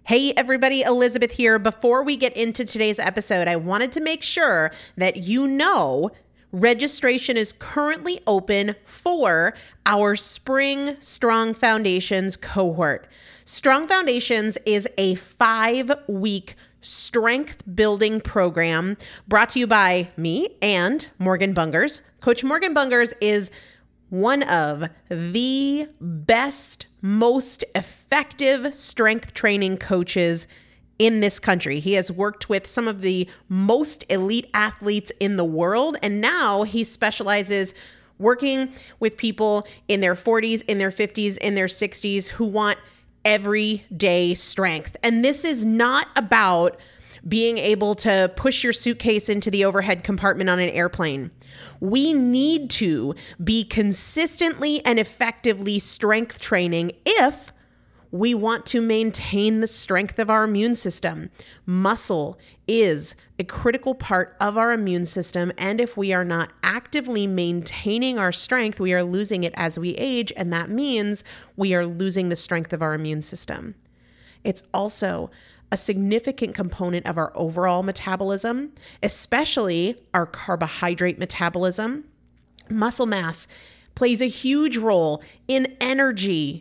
Hey everybody, Elizabeth here. Before we get into today's episode, I wanted to make sure that you know registration is currently open for our Spring Strong Foundations cohort. Strong Foundations is a 5-week strength building program brought to you by me and Morgan Bungers. Coach Morgan Bungers is one of the best, most effective strength training coaches in this country. He has worked with some of the most elite athletes in the world, and now he specializes working with people in their 40s, in their 50s, in their 60s who want everyday strength. And this is not about being able to push your suitcase into the overhead compartment on an airplane. We need to be consistently and effectively strength training if we want to maintain the strength of our immune system. Muscle is a critical part of our immune system, and if we are not actively maintaining our strength, we are losing it as we age, and that means we are losing the strength of our immune system. It's also a significant component of our overall metabolism, especially our carbohydrate metabolism. Muscle mass plays a huge role in energy,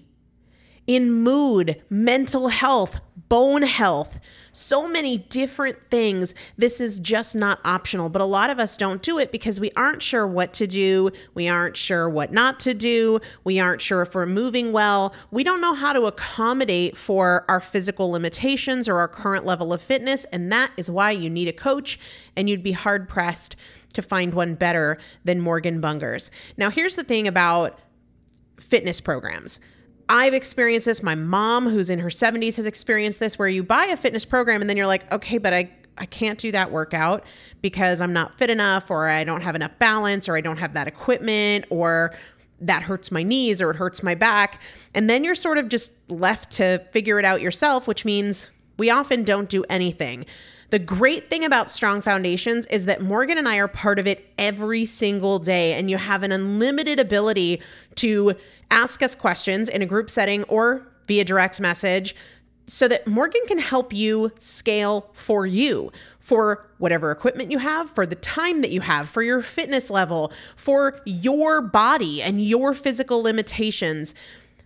in mood, mental health, bone health, so many different things. This is just not optional, but a lot of us don't do it because we aren't sure what to do. We aren't sure what not to do. We aren't sure if we're moving well. We don't know how to accommodate for our physical limitations or our current level of fitness, and that is why you need a coach, and you'd be hard-pressed to find one better than Morgan Bungers. Now, here's the thing about fitness programs. I've experienced this. My mom, who's in her 70s, has experienced this, where you buy a fitness program and then you're like, okay, but I can't do that workout because I'm not fit enough, or I don't have enough balance, or I don't have that equipment, or that hurts my knees, or it hurts my back. And then you're sort of just left to figure it out yourself, which means we often don't do anything. The great thing about Strong Foundations is that Morgan and I are part of it every single day, and you have an unlimited ability to ask us questions in a group setting or via direct message so that Morgan can help you scale for you, for whatever equipment you have, for the time that you have, for your fitness level, for your body and your physical limitations.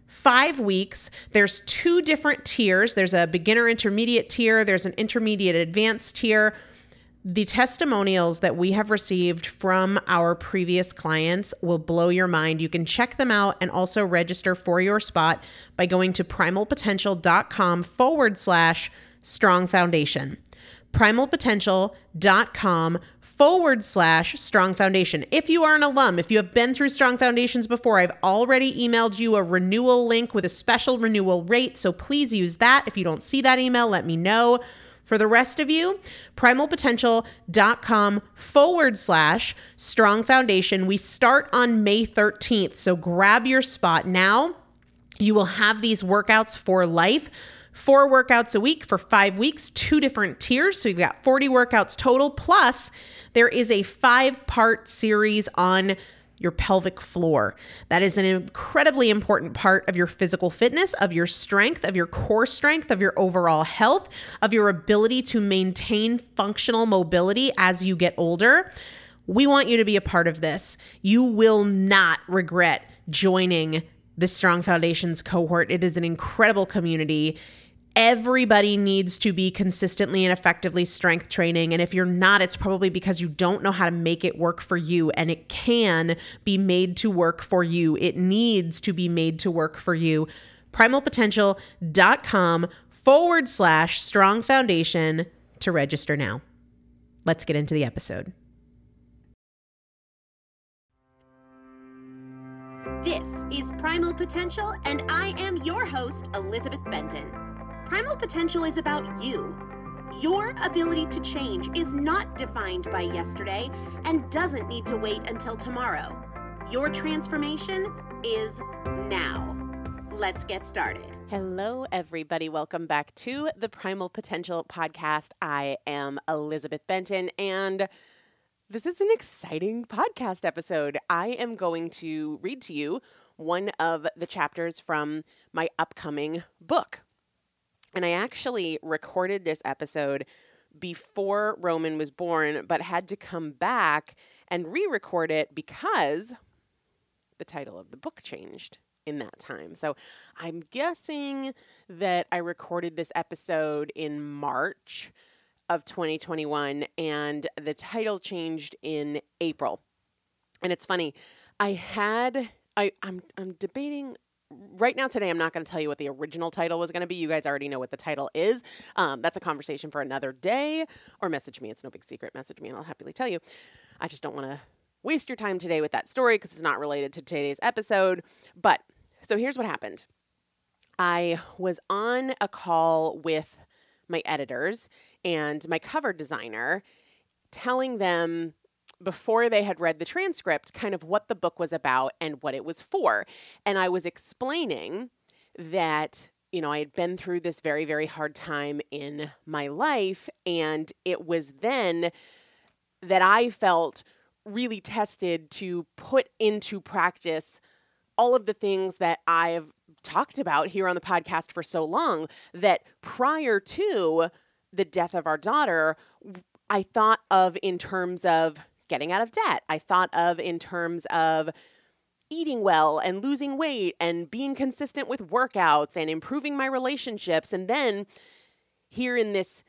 5 weeks, there's 2 different tiers. There's a beginner intermediate tier. There's an intermediate advanced tier. The testimonials that we have received from our previous clients will blow your mind. You can check them out and also register for your spot by going to primalpotential.com/strong foundation. primalpotential.com/strong foundation. If you are an alum, if you have been through Strong Foundations before, I've already emailed you a renewal link with a special renewal rate, so please use that. If you don't see that email, let me know. For the rest of you, primalpotential.com/strong foundation. We start on May 13th, so grab your spot now. You will have these workouts for life. 4 workouts a week for 5 weeks, 2 different tiers. So you've got 40 workouts total. Plus, there is a 5-part series on your pelvic floor. That is an incredibly important part of your physical fitness, of your strength, of your core strength, of your overall health, of your ability to maintain functional mobility as you get older. We want you to be a part of this. You will not regret joining the Strong Foundations cohort. It is an incredible community. Everybody needs to be consistently and effectively strength training. And if you're not, it's probably because you don't know how to make it work for you. And it can be made to work for you. It needs to be made to work for you. primalpotential.com/strong foundation to register now. Let's get into the episode. This is Primal Potential, and I am your host, Elizabeth Benton. Primal Potential is about you. Your ability to change is not defined by yesterday and doesn't need to wait until tomorrow. Your transformation is now. Let's get started. Hello, everybody. Welcome back to the Primal Potential podcast. I am Elizabeth Benton, and this is an exciting podcast episode. I am going to read to you one of the chapters from my upcoming book. And I actually recorded this episode before Roman was born, but had to come back and re-record it because the title of the book changed in that time. So I'm guessing that I recorded this episode in March of 2021 and the title changed in April. And it's funny, I'm debating right now today. I'm not going to tell you what the original title was going to be. You guys already know what the title is. That's a conversation for another day, or message me. It's no big secret. Message me and I'll happily tell you. I just don't want to waste your time today with that story because it's not related to today's episode. But so here's what happened. I was on a call with my editors and my cover designer, telling them before they had read the transcript kind of what the book was about and what it was for. And I was explaining that, I had been through this very, very hard time in my life. And it was then that I felt really tested to put into practice all of the things that I've talked about here on the podcast for so long, that prior to the death of our daughter, I thought of in terms of getting out of debt. I thought of in terms of eating well and losing weight and being consistent with workouts and improving my relationships. And then here in this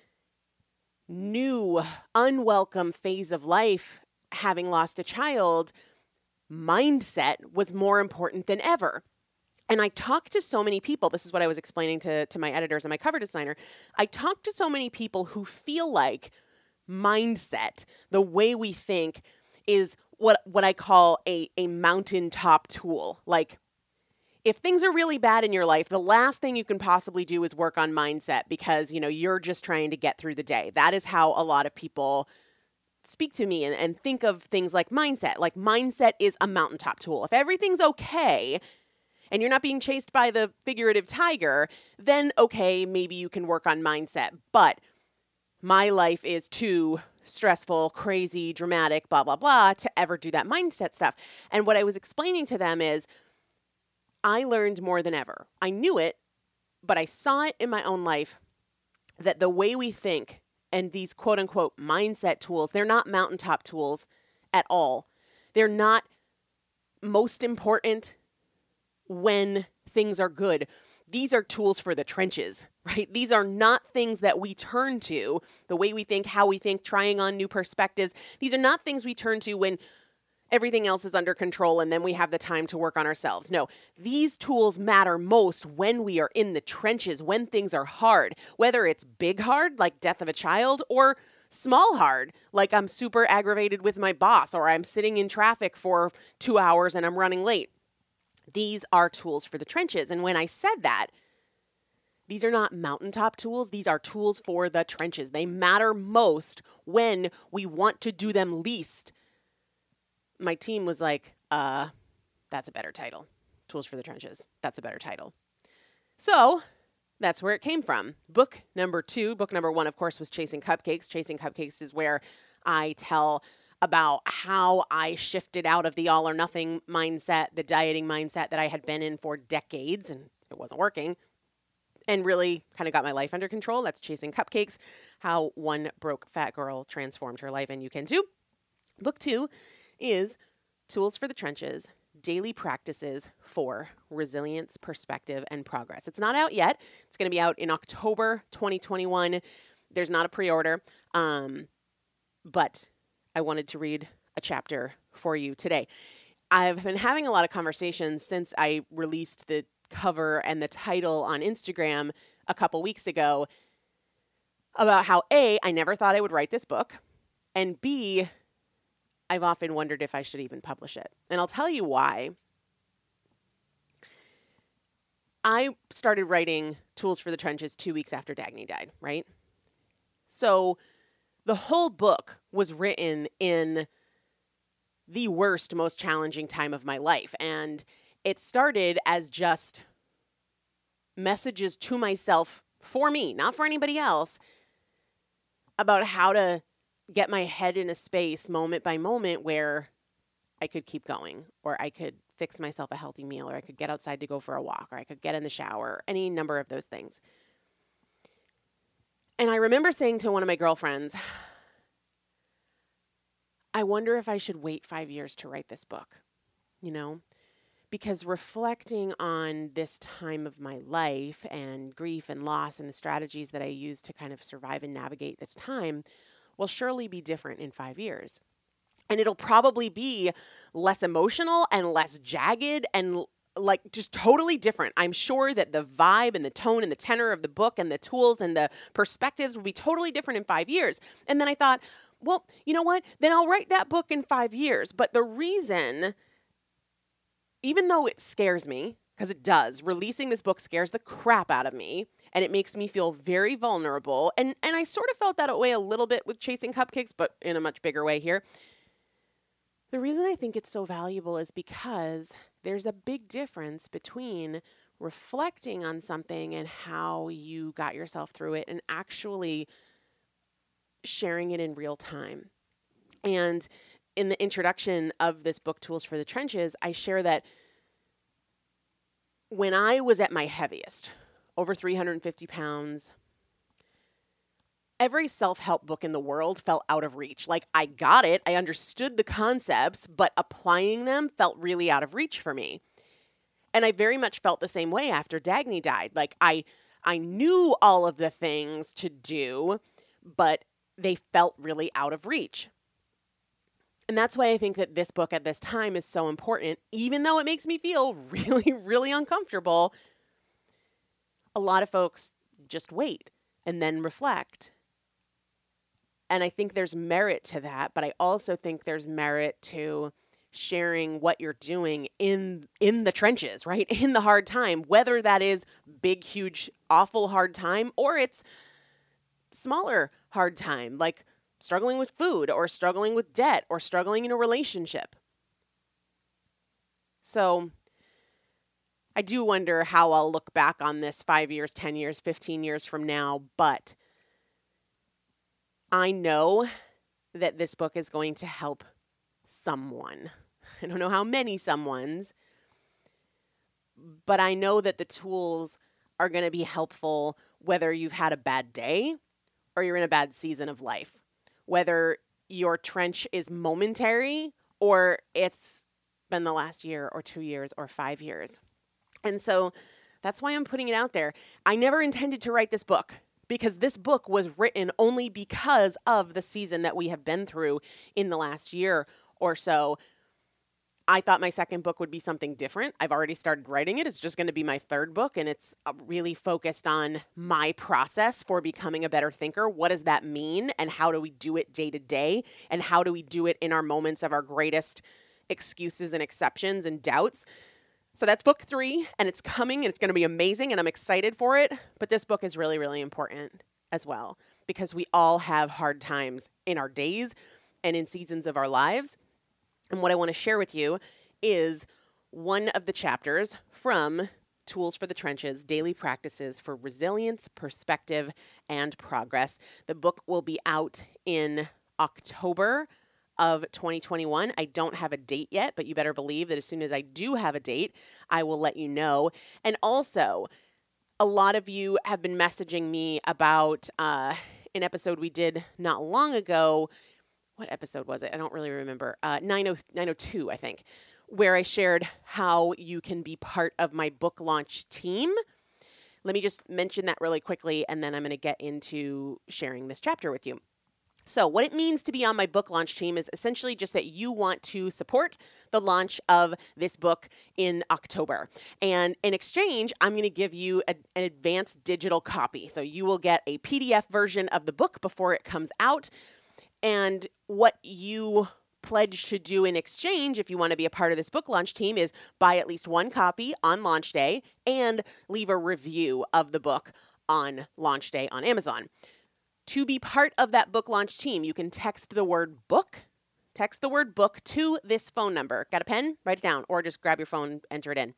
new unwelcome phase of life, having lost a child, mindset was more important than ever. And I talked to so many people. This is what I was explaining to my editors and my cover designer. I talked to so many people who feel like mindset, the way we think, is what I call a mountaintop tool. Like, if things are really bad in your life, the last thing you can possibly do is work on mindset because, you're just trying to get through the day. That is how a lot of people speak to me and think of things like mindset. Like, mindset is a mountaintop tool. If everything's okay and you're not being chased by the figurative tiger, then okay, maybe you can work on mindset. But my life is too stressful, crazy, dramatic, blah, blah, blah, to ever do that mindset stuff. And what I was explaining to them is I learned more than ever. I knew it, but I saw it in my own life that the way we think and these quote unquote mindset tools, they're not mountaintop tools at all. They're not most important when things are good. These are tools for the trenches, right? These are not things that we turn to, the way we think, how we think, trying on new perspectives. These are not things we turn to when everything else is under control and then we have the time to work on ourselves. No, these tools matter most when we are in the trenches, when things are hard, whether it's big hard, like death of a child, or small hard, like I'm super aggravated with my boss, or I'm sitting in traffic for 2 hours and I'm running late. These are tools for the trenches. And when I said that, these are not mountaintop tools. These are tools for the trenches. They matter most when we want to do them least. My team was like, that's a better title. Tools for the Trenches. That's a better title. So that's where it came from. Book number 2. Book number 1, of course, was Chasing Cupcakes. Chasing Cupcakes is where I tell about how I shifted out of the all or nothing mindset, the dieting mindset that I had been in for decades, and it wasn't working, and really kind of got my life under control. That's Chasing Cupcakes, how one broke fat girl transformed her life, and you can too. Book 2 is Tools for the Trenches, Daily Practices for Resilience, Perspective, and Progress. It's not out yet. It's going to be out in October 2021. There's not a pre-order, but I wanted to read a chapter for you today. I've been having a lot of conversations since I released the cover and the title on Instagram a couple weeks ago about how A, I never thought I would write this book, and B, I've often wondered if I should even publish it. And I'll tell you why. I started writing Tools for the Trenches 2 weeks after Dagny died, right? So the whole book was written in the worst, most challenging time of my life. And it started as just messages to myself, for me, not for anybody else, about how to get my head in a space moment by moment where I could keep going, or I could fix myself a healthy meal, or I could get outside to go for a walk, or I could get in the shower, any number of those things. And I remember saying to one of my girlfriends, I wonder if I should wait 5 years to write this book, because reflecting on this time of my life and grief and loss and the strategies that I use to kind of survive and navigate this time will surely be different in 5 years. And it'll probably be less emotional and less jagged and like just totally different. I'm sure that the vibe and the tone and the tenor of the book and the tools and the perspectives will be totally different in 5 years. And then I thought, well, you know what? Then I'll write that book in 5 years. But the reason, even though it scares me, because it does, releasing this book scares the crap out of me, and it makes me feel very vulnerable. And I sort of felt that way a little bit with Chasing Cupcakes, but in a much bigger way here. The reason I think it's so valuable is because there's a big difference between reflecting on something and how you got yourself through it and actually sharing it in real time. And in the introduction of this book, Tools for the Trenches, I share that when I was at my heaviest, over 350 pounds, every self-help book in the world felt out of reach. Like I got it, I understood the concepts, but applying them felt really out of reach for me. And I very much felt the same way after Dagny died. Like I knew all of the things to do, but they felt really out of reach. And that's why I think that this book at this time is so important, even though it makes me feel really, really uncomfortable. A lot of folks just wait and then reflect. And I think there's merit to that, but I also think there's merit to sharing what you're doing in the trenches, right? In the hard time, whether that is big, huge, awful hard time, or it's smaller hard time, like struggling with food or struggling with debt or struggling in a relationship. So I do wonder how I'll look back on this 5 years, 10 years, 15 years from now, but I know that this book is going to help someone. I don't know how many someones, but I know that the tools are going to be helpful whether you've had a bad day or you're in a bad season of life, whether your trench is momentary or it's been the last year or 2 years or 5 years. And so that's why I'm putting it out there. I never intended to write this book, because this book was written only because of the season that we have been through in the last year or so. I thought my second book would be something different. I've already started writing it. It's just going to be my third book, and it's really focused on my process for becoming a better thinker. What does that mean, and how do we do it day to day, and how do we do it in our moments of our greatest excuses and exceptions and doubts? So that's book 3, and it's coming, and it's going to be amazing, and I'm excited for it. But this book is really, really important as well, because we all have hard times in our days and in seasons of our lives. And what I want to share with you is one of the chapters from Tools for the Trenches, Daily Practices for Resilience, Perspective, and Progress. The book will be out in October of 2021. I don't have a date yet, but you better believe that as soon as I do have a date, I will let you know. And also, a lot of you have been messaging me about an episode we did not long ago. What episode was it? I don't really remember. 902, I think, where I shared how you can be part of my book launch team. Let me just mention that really quickly, and then I'm going to get into sharing this chapter with you. So what it means to be on my book launch team is essentially just that you want to support the launch of this book in October. And in exchange, I'm going to give you an advanced digital copy. So you will get a PDF version of the book before it comes out. And what you pledge to do in exchange, if you want to be a part of this book launch team, is buy at least one copy on launch day and leave a review of the book on launch day on Amazon. To be part of that book launch team, you can text the word book to this phone number. Got a pen? Write it down, or just grab your phone, enter it in.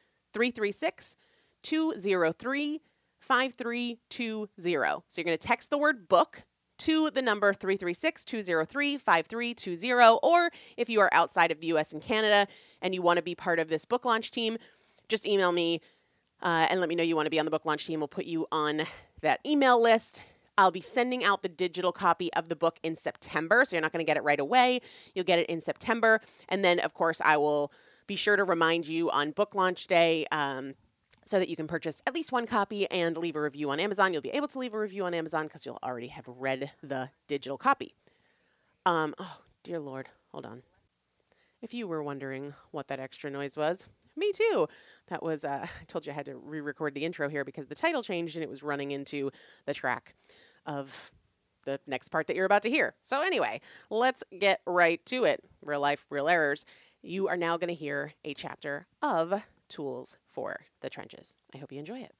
336-203-5320. So you're going to text the word book to the number 336-203-5320, or if you are outside of the US and Canada and you want to be part of this book launch team, just email me and let me know you want to be on the book launch team. We'll put you on that email list. I'll be sending out the digital copy of the book in September, so you're not going to get it right away. You'll get it in September. And then, of course, I will be sure to remind you on book launch day so that you can purchase at least one copy and leave a review on Amazon. You'll be able to leave a review on Amazon because you'll already have read the digital copy. Oh, dear Lord. Hold on. If you were wondering what that extra noise was, me too. That was, I told you I had to re-record the intro here because the title changed and it was running into the track of the next part that you're about to hear. So anyway, let's get right to it. Real life, real errors. You are now going to hear a chapter of Tools for the Trenches. I hope you enjoy it.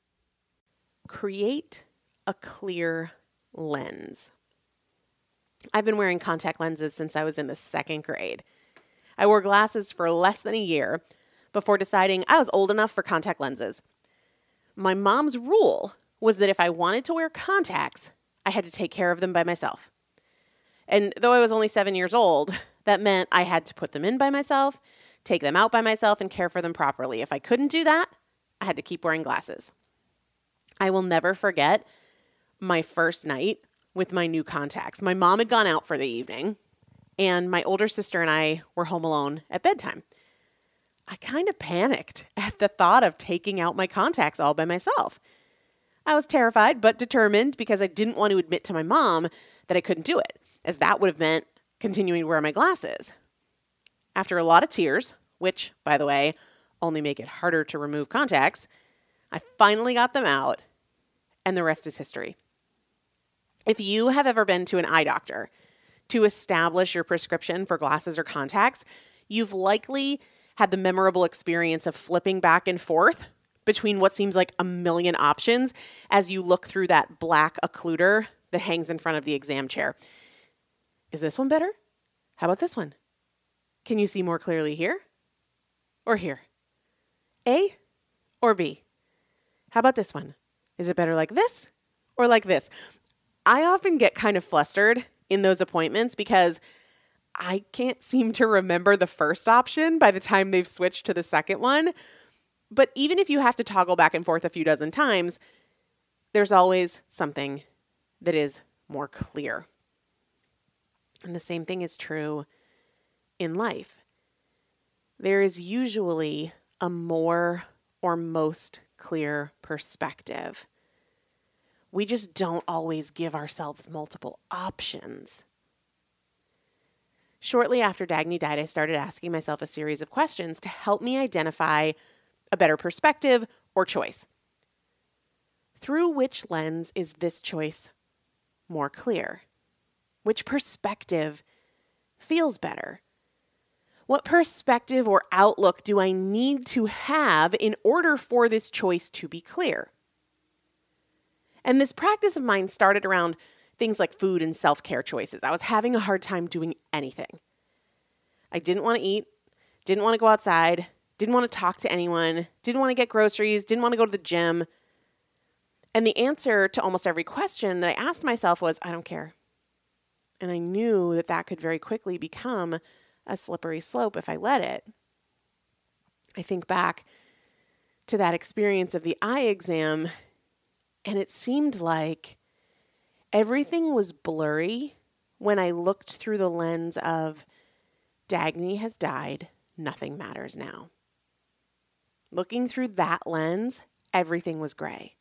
Create a clear lens. I've been wearing contact lenses since I was in the 2nd grade. I wore glasses for less than a year before deciding I was old enough for contact lenses. My mom's rule was that if I wanted to wear contacts, I had to take care of them by myself. And though I was only 7 years old, that meant I had to put them in by myself, take them out by myself, and care for them properly. If I couldn't do that, I had to keep wearing glasses. I will never forget my first night with my new contacts. My mom had gone out for the evening, and my older sister and I were home alone at bedtime. I kind of panicked at the thought of taking out my contacts all by myself. I was terrified but determined because I didn't want to admit to my mom that I couldn't do it, as that would have meant continuing to wear my glasses. After a lot of tears, which, by the way, only make it harder to remove contacts, I finally got them out, and the rest is history. If you have ever been to an eye doctor to establish your prescription for glasses or contacts, you've likely had the memorable experience of flipping back and forth between what seems like a million options as you look through that black occluder that hangs in front of the exam chair. Is this one better? How about this one? Can you see more clearly here or here? A or B? How about this one? Is it better like this or like this? I often get kind of flustered in those appointments because I can't seem to remember the first option by the time they've switched to the second one. But even if you have to toggle back and forth a few dozen times, there's always something that is more clear. And the same thing is true in life. There is usually a more or most clear perspective. We just don't always give ourselves multiple options. Shortly after Dagny died, I started asking myself a series of questions to help me identify a better perspective or choice. Through which lens is this choice more clear? Which perspective feels better? What perspective or outlook do I need to have in order for this choice to be clear? And this practice of mine started around things like food and self-care choices. I was having a hard time doing anything. I didn't want to eat, didn't want to go outside, didn't want to talk to anyone, didn't want to get groceries, didn't want to go to the gym. And the answer to almost every question that I asked myself was, I don't care. And I knew that that could very quickly become a slippery slope if I let it. I think back to that experience of the eye exam, and it seemed like everything was blurry when I looked through the lens of Dagny has died, nothing matters now. Looking through that lens, everything was gray.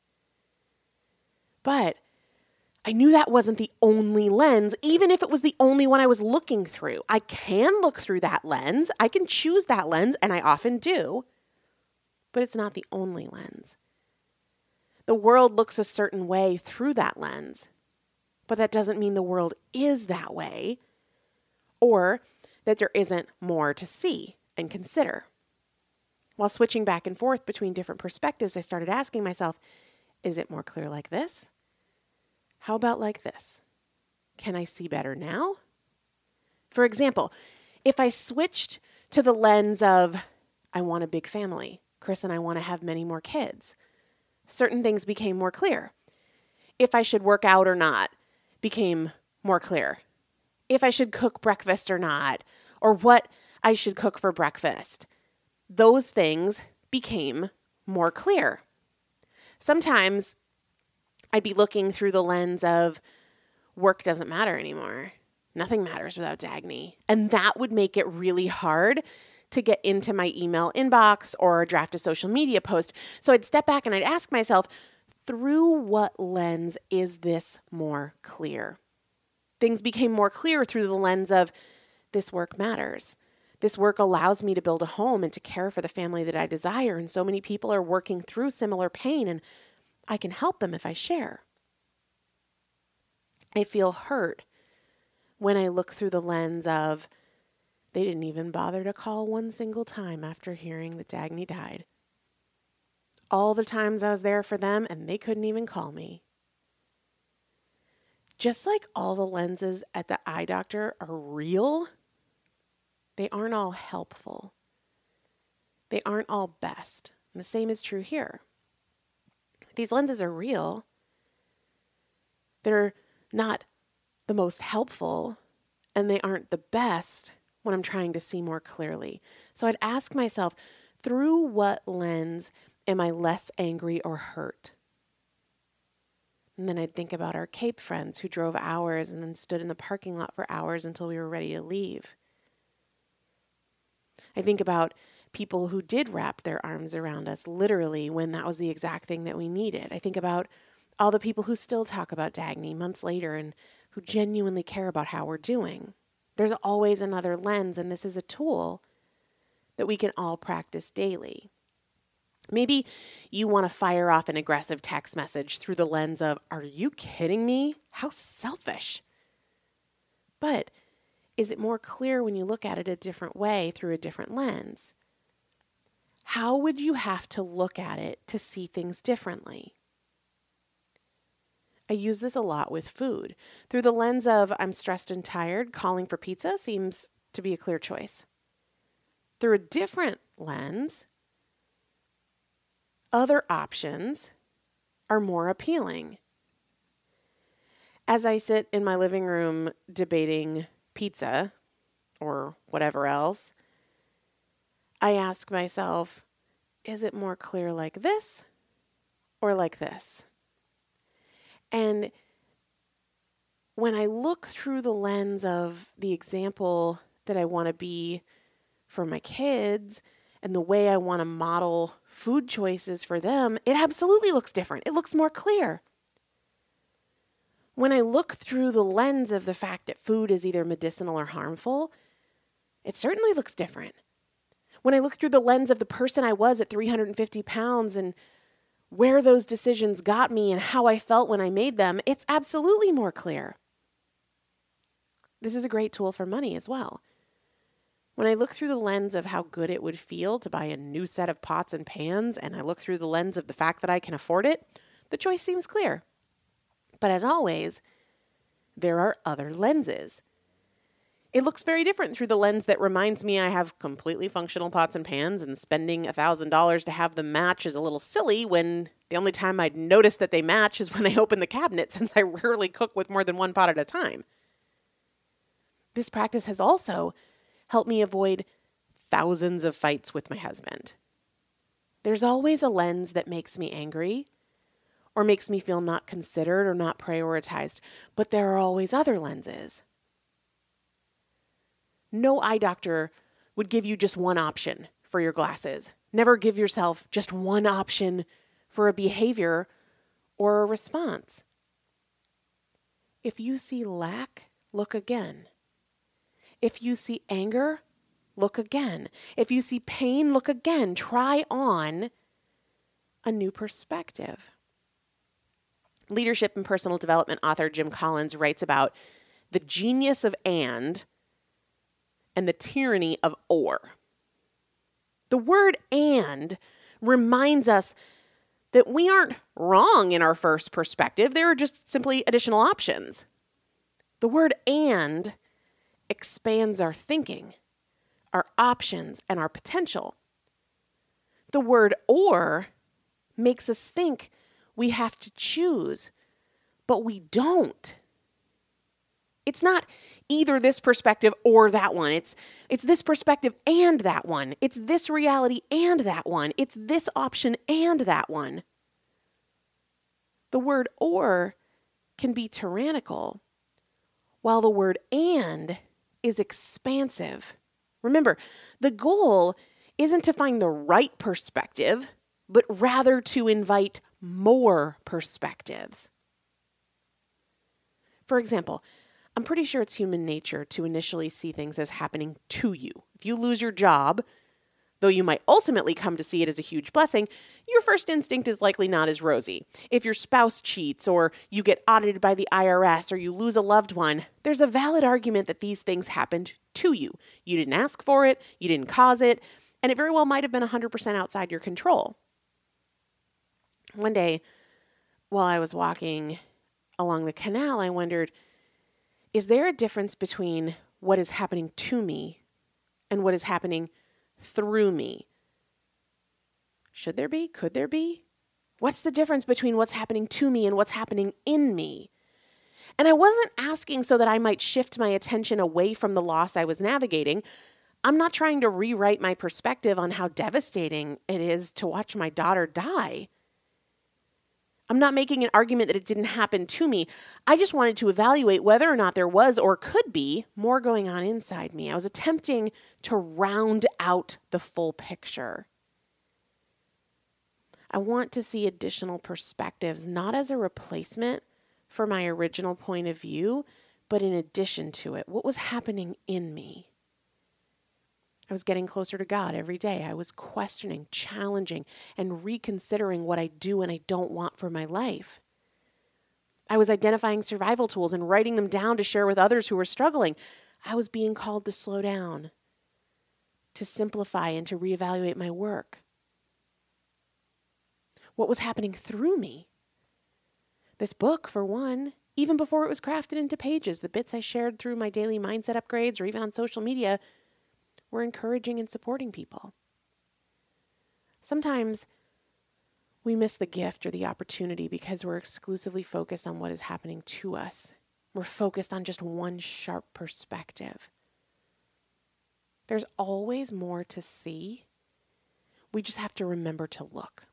But I knew that wasn't the only lens, even if it was the only one I was looking through. I can look through that lens. I can choose that lens, and I often do. But it's not the only lens. The world looks a certain way through that lens. But that doesn't mean the world is that way, or that there isn't more to see and consider. While switching back and forth between different perspectives, I started asking myself, is it more clear like this? How about like this? Can I see better now? For example, if I switched to the lens of, I want a big family, Chris and I want to have many more kids, certain things became more clear. If I should work out or not became more clear. If I should cook breakfast or not, or what I should cook for breakfast, those things became more clear. Sometimes I'd be looking through the lens of work doesn't matter anymore. Nothing matters without Dagny. And that would make it really hard to get into my email inbox or draft a social media post. So I'd step back and I'd ask myself, through what lens is this more clear? Things became more clear through the lens of this work matters. This work allows me to build a home and to care for the family that I desire. And so many people are working through similar pain, and I can help them if I share. I feel hurt when I look through the lens of they didn't even bother to call one single time after hearing that Dagny died. All the times I was there for them and they couldn't even call me. Just like all the lenses at the eye doctor are real, they aren't all helpful. They aren't all best. And the same is true here. These lenses are real. They're not the most helpful, and they aren't the best when I'm trying to see more clearly. So I'd ask myself, through what lens am I less angry or hurt? And then I'd think about our Cape friends who drove hours and then stood in the parking lot for hours until we were ready to leave. I think about people who did wrap their arms around us literally when that was the exact thing that we needed. I think about all the people who still talk about Dagny months later and who genuinely care about how we're doing. There's always another lens, and this is a tool that we can all practice daily. Maybe you want to fire off an aggressive text message through the lens of, are you kidding me? How selfish. But is it more clear when you look at it a different way through a different lens? How would you have to look at it to see things differently? I use this a lot with food. Through the lens of I'm stressed and tired, calling for pizza seems to be a clear choice. Through a different lens, other options are more appealing. As I sit in my living room debating pizza or whatever else, I ask myself, is it more clear like this or like this? And when I look through the lens of the example that I want to be for my kids and the way I want to model food choices for them, it absolutely looks different. It looks more clear. When I look through the lens of the fact that food is either medicinal or harmful, it certainly looks different. When I look through the lens of the person I was at 350 pounds and where those decisions got me and how I felt when I made them, it's absolutely more clear. This is a great tool for money as well. When I look through the lens of how good it would feel to buy a new set of pots and pans, and I look through the lens of the fact that I can afford it, the choice seems clear. But as always, there are other lenses. It looks very different through the lens that reminds me I have completely functional pots and pans, and spending $1,000 to have them match is a little silly when the only time I'd notice that they match is when I open the cabinet, since I rarely cook with more than one pot at a time. This practice has also helped me avoid thousands of fights with my husband. There's always a lens that makes me angry or makes me feel not considered or not prioritized, but there are always other lenses. No eye doctor would give you just one option for your glasses. Never give yourself just one option for a behavior or a response. If you see lack, look again. If you see anger, look again. If you see pain, look again. Try on a new perspective. Leadership and personal development author Jim Collins writes about the genius of and the tyranny of or. The word and reminds us that we aren't wrong in our first perspective. There are just simply additional options. The word and expands our thinking, our options, and our potential. The word or makes us think we have to choose, but we don't. It's not either this perspective or that one. It's this perspective and that one. It's this reality and that one. It's this option and that one. The word or can be tyrannical, while the word and is expansive. Remember, the goal isn't to find the right perspective, but rather to invite more perspectives. For example, I'm pretty sure it's human nature to initially see things as happening to you. If you lose your job, though you might ultimately come to see it as a huge blessing, your first instinct is likely not as rosy. If your spouse cheats, or you get audited by the IRS, or you lose a loved one, there's a valid argument that these things happened to you. You didn't ask for it, you didn't cause it, and it very well might have been 100% outside your control. One day, while I was walking along the canal, I wondered, is there a difference between what is happening to me and what is happening through me? Should there be? Could there be? What's the difference between what's happening to me and what's happening in me? And I wasn't asking so that I might shift my attention away from the loss I was navigating. I'm not trying to rewrite my perspective on how devastating it is to watch my daughter die. I'm not making an argument that it didn't happen to me. I just wanted to evaluate whether or not there was or could be more going on inside me. I was attempting to round out the full picture. I want to see additional perspectives, not as a replacement for my original point of view, but in addition to it. What was happening in me? I was getting closer to God every day. I was questioning, challenging, and reconsidering what I do and I don't want for my life. I was identifying survival tools and writing them down to share with others who were struggling. I was being called to slow down, to simplify, and to reevaluate my work. What was happening through me? This book, for one, even before it was crafted into pages, the bits I shared through my daily mindset upgrades or even on social media were encouraging and supporting people. Sometimes we miss the gift or the opportunity because we're exclusively focused on what is happening to us. We're focused on just one sharp perspective. There's always more to see. We just have to remember to look.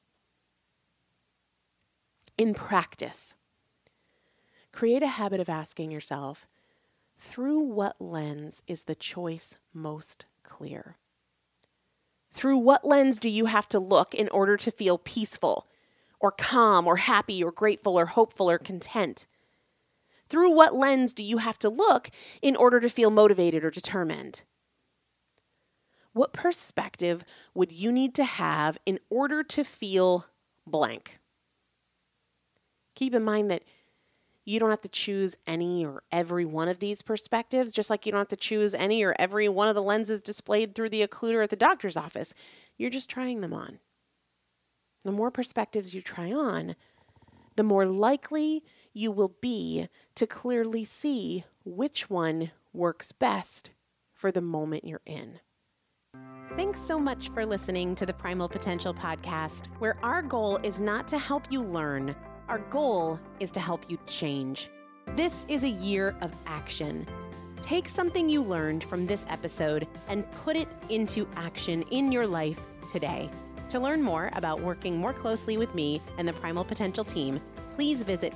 In practice, create a habit of asking yourself, through what lens is the choice most clear? Through what lens do you have to look in order to feel peaceful or calm or happy or grateful or hopeful or content? Through what lens do you have to look in order to feel motivated or determined? What perspective would you need to have in order to feel blank? Keep in mind that you don't have to choose any or every one of these perspectives, just like you don't have to choose any or every one of the lenses displayed through the occluder at the doctor's office. You're just trying them on. The more perspectives you try on, the more likely you will be to clearly see which one works best for the moment you're in. Thanks so much for listening to the Primal Potential Podcast, where our goal is not to help you learn. Our goal is to help you change. This is a year of action. Take something you learned from this episode and put it into action in your life today. To learn more about working more closely with me and the Primal Potential team, please visit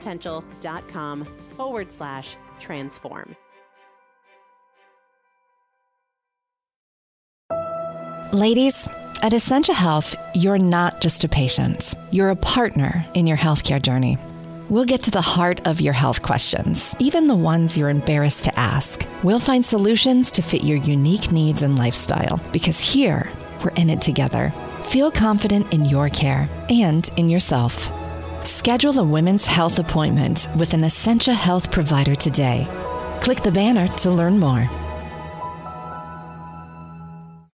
primalpotential.com/transform. Ladies, at Essentia Health, you're not just a patient. You're a partner in your healthcare journey. We'll get to the heart of your health questions, even the ones you're embarrassed to ask. We'll find solutions to fit your unique needs and lifestyle, because here, we're in it together. Feel confident in your care and in yourself. Schedule a women's health appointment with an Essentia Health provider today. Click the banner to learn more.